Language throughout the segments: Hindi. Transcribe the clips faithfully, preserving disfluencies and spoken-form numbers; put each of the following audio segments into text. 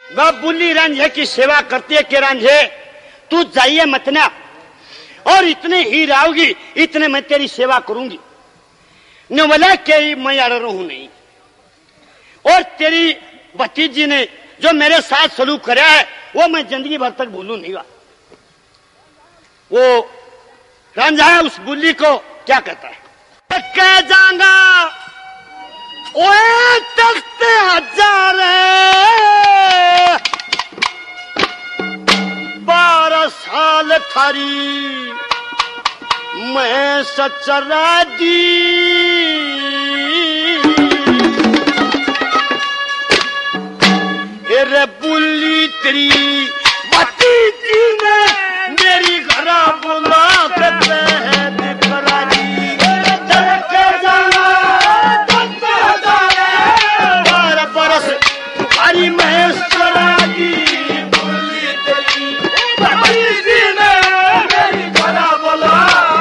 वह बुल्ली रांझे की सेवा करती है कि रांझे तू जाइए मत ना, और इतने ही राओगी इतने मैं तेरी सेवा करूंगी। ने बोला कि मैं अड़ रहूं नहीं, और तेरी भतीजी ने जो मेरे साथ सलूक करा है वो मैं जिंदगी भर तक भूलू नहीं। वो रांझा उस बुल्ली को क्या कहता है, कह जाऊंगा ओए तख्त हजार बारह साल थारी मैं सचरा दी, रे बुल्ली तेरी भतीजी ने मेरी घरा बुला के दिखरा दी, बारह बरस थारी मैं सचरा दी, बुल्ली तेरी भतीजी ने मेरी घरा बुला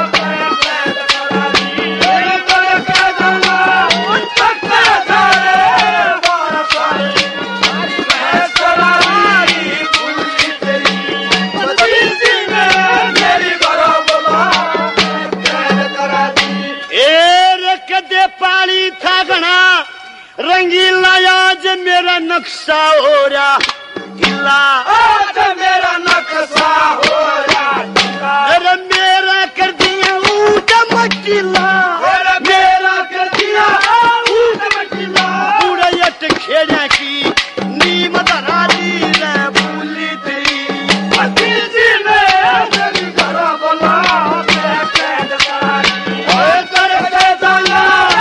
रंगीला आज मेरा नक्शा हो रहा ढीला, आज मेरा नक्शा हो रहा ढीला, अरे मेरा कर दिया ऊट मकीला, मेरा कर दिया ऊट मकीला, पूरा यट खेड़ा की नीम धरा दी रे बुल्ली तेरी भतीजी ने मेरी घरा बुला के कैद करा दी, ओए करके जाना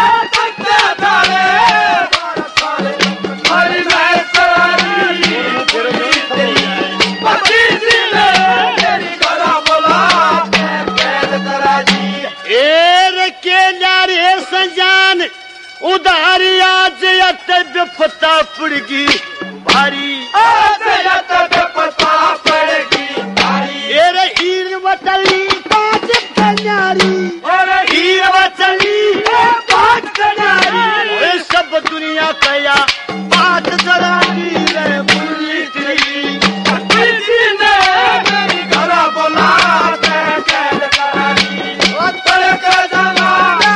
उधारी आज विपता पड़गी भारी, आज विपता पड़गी भारी, एरे हीर वचली पाँच कन्यारी, अरे हीर वचली पाँच कन्यारी, सब दुनिया कया बात जरा दी रे बुल्ली तेरी भतीजी ने मेरी घरा बुला के कैद करा दी, और करके जाना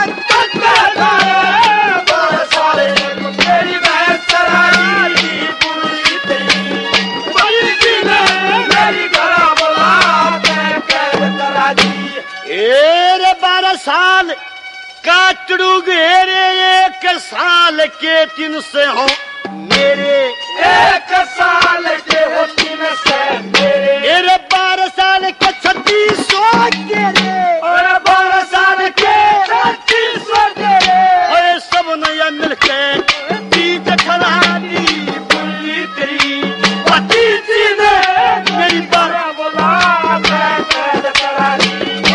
साल काटड़ू घेरे एक साल के तीन से हो मेरे, एक साल के हो तीन से मेरे, मेरे बारह साल के छत्तीस सौ तेरे, और बारह साल के छत्तीस सौ तेरे, और सब नया मिलके बीच खड़ा दी बुल्ली तेरी भतीजी ने मेरी बारह बुला कैद करा दी,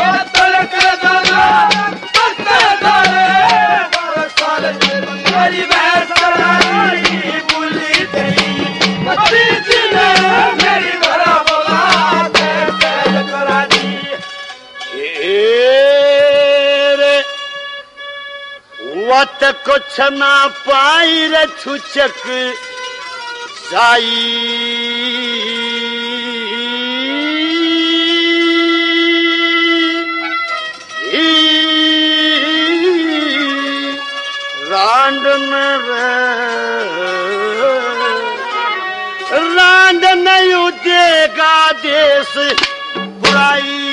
वत कुछ ना पाई रे छुचक जाई, रांड में रांड नहीं देगा देश बुराई,